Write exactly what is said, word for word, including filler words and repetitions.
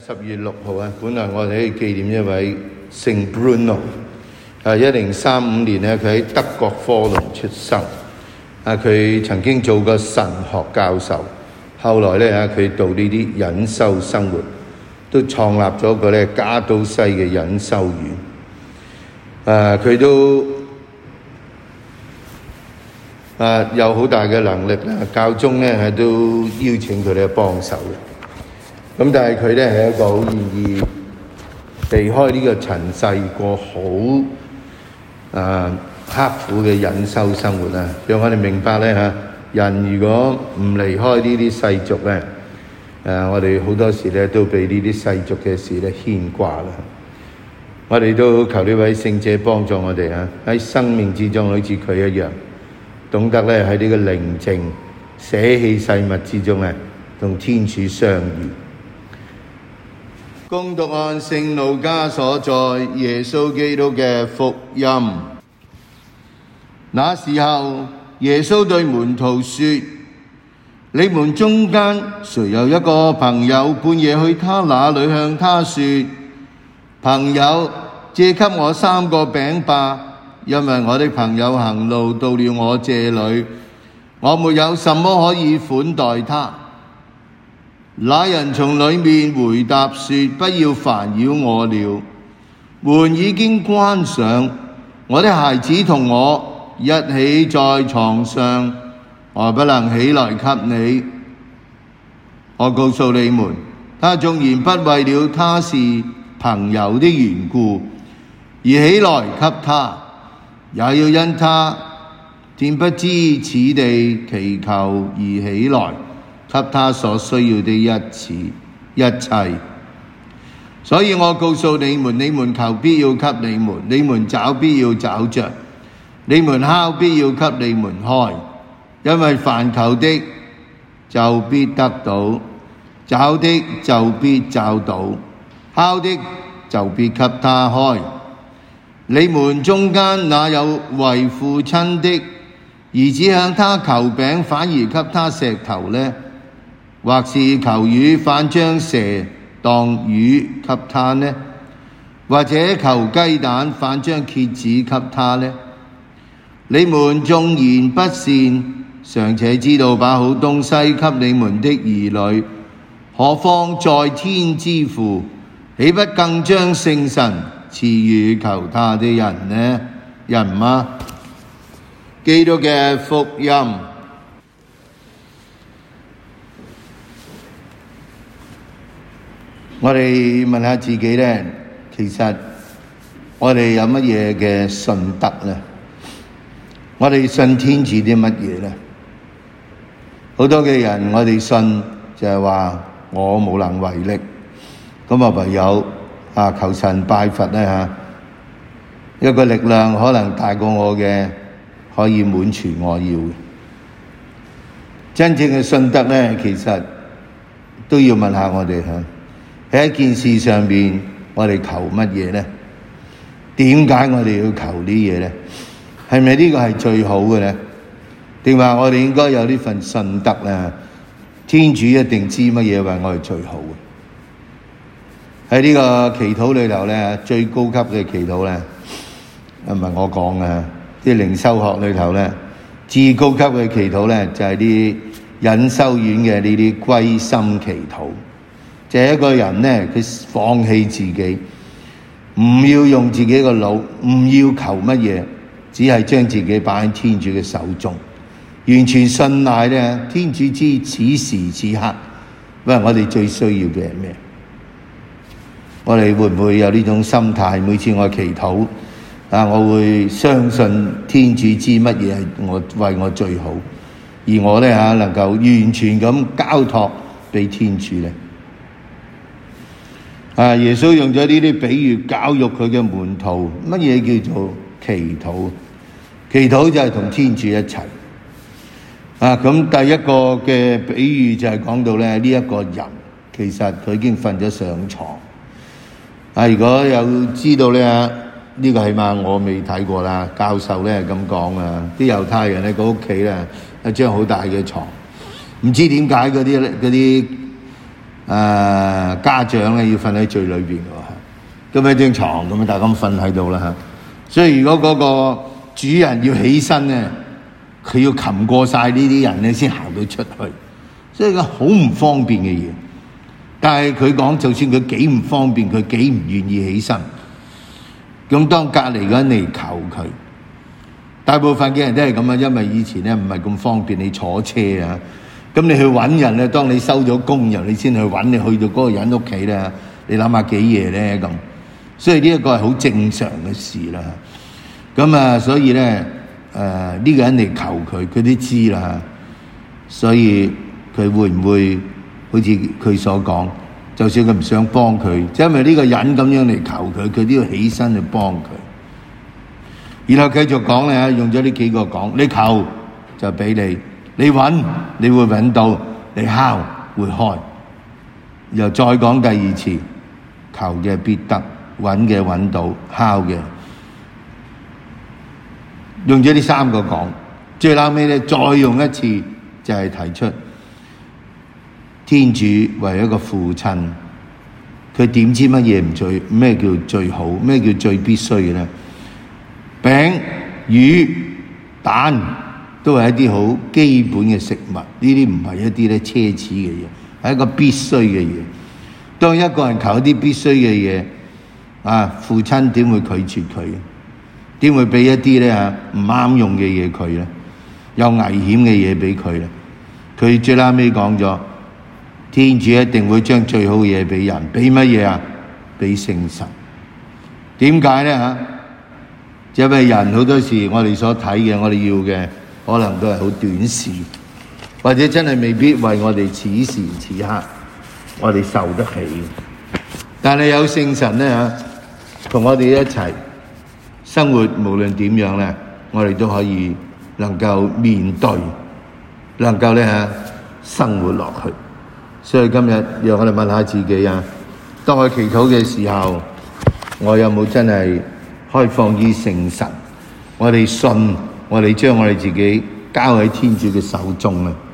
十月六號啊，本來我哋紀念一位聖 Bruno， 啊，一零三五年咧，佢喺德國科隆出生。啊，佢曾經做過神學教授，後來咧啊，佢到呢啲隱修生活，都創立咗個咧加都西嘅隱修院。啊，佢都啊有好大嘅能力啦，教宗咧係都邀請佢哋幫手嘅。咁但係佢咧係一個好願意離開呢個塵世，過好啊刻苦嘅隱修生活啊！讓我哋明白咧嚇，人如果唔離開呢啲世俗咧，誒我哋好多時咧都被呢啲世俗嘅事咧牽掛啦。我哋都求呢位聖者幫助我哋啊，喺生命之中好似佢一樣，懂得咧喺呢個寧靜捨棄世物之中咧，同天主相遇。恭讀按聖路加所載耶穌基督嘅福音。那時候，耶穌對門徒說：你們中間誰有一個朋友半夜去他那裏向他說：朋友，借給我三個餅吧，因為我的朋友行路到了我這裏，我沒有什麼可以款待他。那人從裏面回答說：不要煩擾我了，門已經關上，我的孩子同我一起在床上，我不能起來給你。我告訴你們，他縱然不為了他是朋友的緣故而起來給他，也要因他恬不知恥地祈求而起來給他所需要的一切一切。所以我告訴你們，你們求必要給你們，你們找必要找着，你們敲必要給你們開。因為凡求的就必得到，找的就必找到，敲的就必給他開。你們中間哪有為父親的兒子向他求餅，反而給他石頭呢？或是求魚，反將蛇當魚給他呢？或者求雞蛋，反將蠍子給他呢？你們縱然不善，尚且知道把好東西給你們的兒女，何況在天之父，豈不更將聖神賜予求他的人呢？人嗎？基督嘅福音。我哋問下自己咧，其實我哋有乜嘢嘅信德咧？我哋信天主啲乜嘢咧？好多嘅人，我哋信就係話我無能為力，咁啊唯有啊求神拜佛咧嚇，一個力量可能大過我嘅，可以滿全我要嘅。真正嘅信德咧，其實都要問下我哋嚇。喺一件事上邊，我哋求乜嘢咧？點解我哋要求啲嘢咧？係咪呢個係最好嘅咧？定話我哋應該有呢份信德咧？天主一定知乜嘢為我哋最好嘅。喺呢個祈禱裏頭咧，最高級嘅祈禱咧，唔係我講嘅，啲靈修學裏頭咧，至高級嘅祈禱咧，就係啲隱修院嘅呢啲歸心祈禱。就係一個人咧，佢放棄自己，唔要用自己個腦，唔要求乜嘢，只係將自己擺喺天主嘅手中，完全信賴咧天主知此時此刻，喂，我哋最需要嘅係咩？我哋會唔會有呢種心態？每次我祈禱啊，我會相信天主知乜嘢係我為我最好，而我咧嚇能夠完全咁交託俾天主咧。啊！耶穌用咗呢啲比喻教育佢嘅門徒，乜嘢叫做祈禱？祈禱就係同天主一齊。啊！咁第一個嘅比喻就係講到咧，呢一個人其實佢已經瞓咗上床。啊！如果有知道咧，呢個起碼我未睇過啦。教授咧咁講啊，啲猶太人咧個屋企咧一張好大嘅床，唔知點解嗰啲嗰啲呃、家長咧要瞓喺最裏邊喎，咁喺張床咁大家咁瞓喺度啦嚇。所以如果嗰個主人要起身咧，佢要擒過晒呢啲人咧先行到出去，所以個好唔方便嘅嘢。但係佢講，就算佢幾唔方便，佢幾唔願意起身。咁當隔離嗰人嚟求佢，大部分嘅人都係咁啊，因為以前咧唔係咁方便，你坐車啊，咁你去揾人咧，當你收咗工然後你先去揾，你去到嗰個人屋企咧，你諗下幾夜咧咁，所以呢一個係好正常嘅事啦。咁啊，所以咧誒呢個人嚟求佢，佢都知啦，所以佢會唔會好似佢所講？就算佢唔想幫佢，因為呢個人咁樣嚟求佢，佢都要起身去幫佢。然後繼續講咧，用咗呢幾個講，你求就俾你，你揾你會揾到，你敲會開。又再講第二次，求嘅必得，揾嘅揾到，敲嘅。用咗呢三個講，最後尾咧再用一次就係提出。天主為一個父親，佢點知乜嘢唔最咩叫最好，咩叫最必須嘅咧？餅、魚、蛋都係一啲好基本嘅食物，呢啲唔係一啲咧奢侈嘅嘢，係一個必須嘅嘢。當一個人求一啲必須嘅嘢，啊，父親點會拒絕佢？點會俾一啲咧嚇唔啱用嘅嘢佢咧？有危險嘅嘢俾佢咧？佢最拉尾講咗。天主一定會將最好嘅嘢俾人，俾乜嘢啊？俾聖神。點解咧嚇？因為人好多時我哋所睇嘅，我哋要嘅可能都係好短視，或者真係未必為我哋此時此刻我哋受得起。但係有聖神咧嚇，同我哋一齊生活，無論點樣咧，我哋都可以能夠面對，能夠咧嚇生活落去。所以今日讓我哋問下自己啊，當我祈禱嘅時候，我有冇真係開放於聖神？我哋信，我哋將我哋自己交喺天主嘅手中啊！